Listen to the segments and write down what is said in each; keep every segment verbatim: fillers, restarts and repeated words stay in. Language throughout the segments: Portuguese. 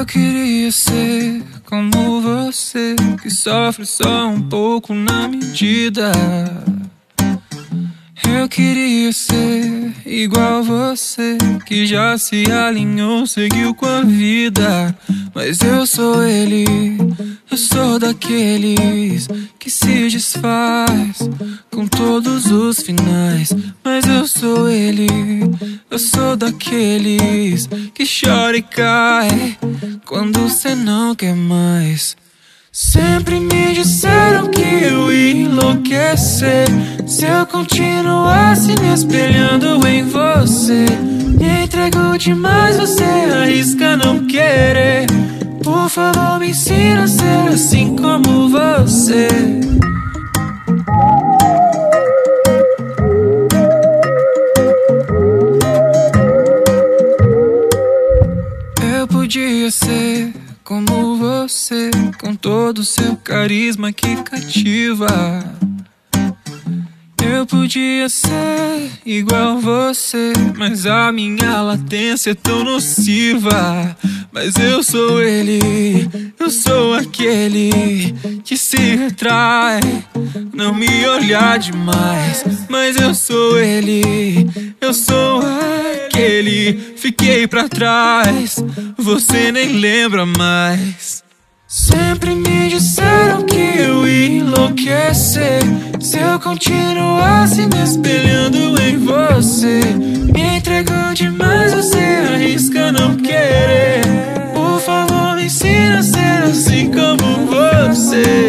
Eu queria ser como você, que sofre só um pouco na medida. Eu queria ser igual você, que já se alinhou, seguiu com a vida. Mas eu sou ele, eu sou daqueles que se desfaz com todos os finais. Mas eu sou ele, eu sou daqueles que chora e cai quando cê não quer mais. Sempre me disseram que eu ia enlouquecer se eu continuasse me espelhando em você. Me entrego demais, você arrisca não querer. Por favor, me ensina a ser assim como você. Eu podia ser como você, com todo o seu carisma que cativa. Eu podia ser igual você, mas a minha latência é tão nociva. Mas eu sou ele, eu sou aquele que se retrai, não me olhar demais. Mas eu sou ele, eu sou aquele, fiquei pra trás, você nem lembra mais. Sempre me disseram que eu ia enlouquecer se eu continuasse me espelhando em você. Me entregou demais, você arrisca não querer. Por favor, me ensina a ser assim como você.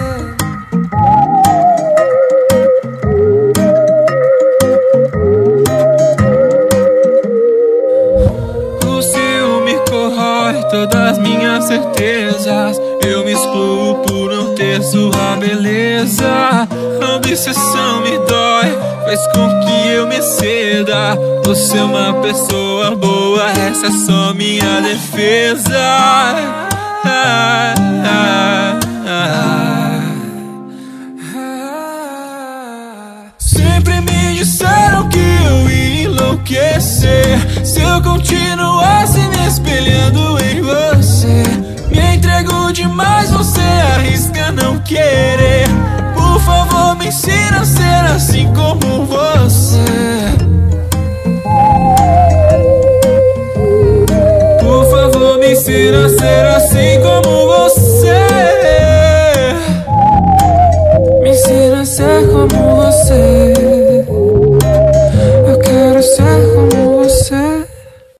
O ciúme corrói todas minhas certezas. Eu me excluo por não ter sua beleza. A obsessão me dói, faz com que eu me ceda. Você é uma pessoa boa, essa é só minha defesa. Ah, ah, ah. Sempre me disseram que eu ia enlouquecer se eu continuasse me espelhando em você. Me entrego demais, você arrisca não querer. Por favor, me ensina a ser assim como você. Por favor, me ensina a ser assim como você. Me ensina a ser como